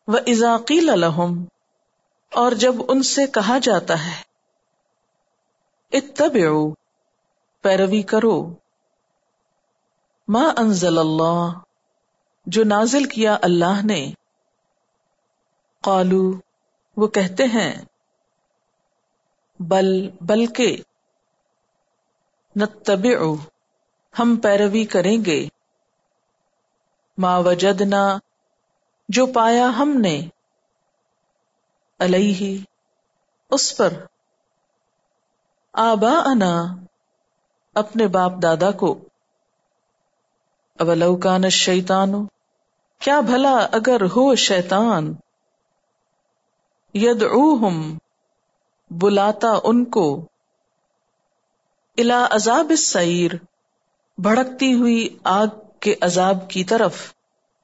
व इज़ा क़ील लहुम, और जब उनसे कहा जाता है, इत्तबिउ, पैरवी करो, मा अंज़लल्लाह, जो नाजिल किया अल्लाह ने, क़ालू, वो कहते हैं, बल्कि, नत्तबिउ, हम पैरवी करेंगे, मा वजदना, जो पाया हमने, अलैहि, उस पर, आबाअना, अपने बाप दादा को, अवलौ कान शैतानु, क्या भला अगर हो शैतान, यदऊहुम, बुलाता उनको, इला अज़ाबिस सईर, भड़कती हुई आग के अजाब की तरफ,